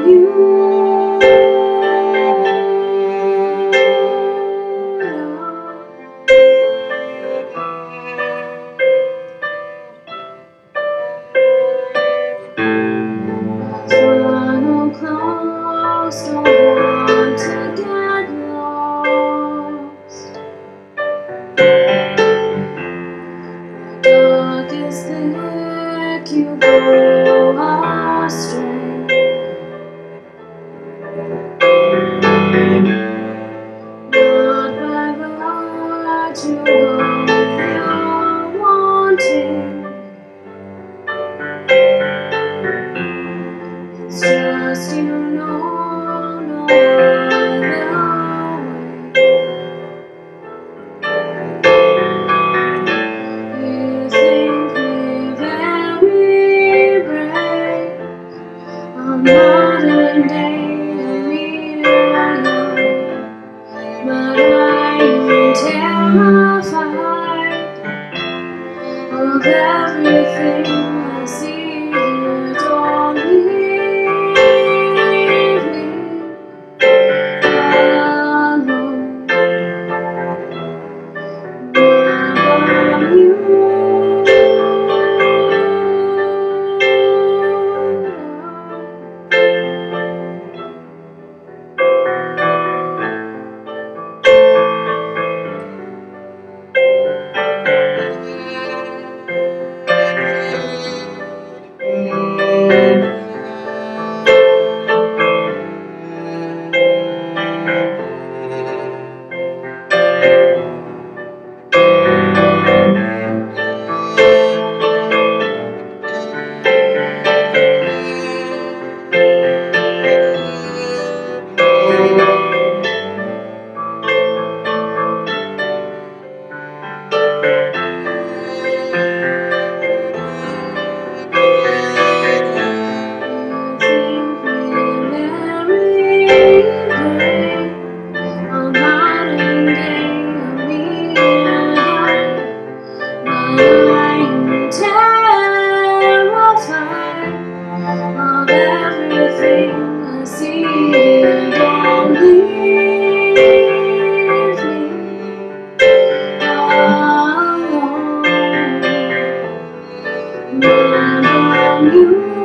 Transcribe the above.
Funnel close, don't want to get lost. Dark is thick, you go astray. Not by what you are wanting. It's just you know no other way. You think me very brave. I'm modern day hero, but I am terrified of everything I see here. Don't leave me alone. What about you? Of everything I see, don't leave me alone. What about you?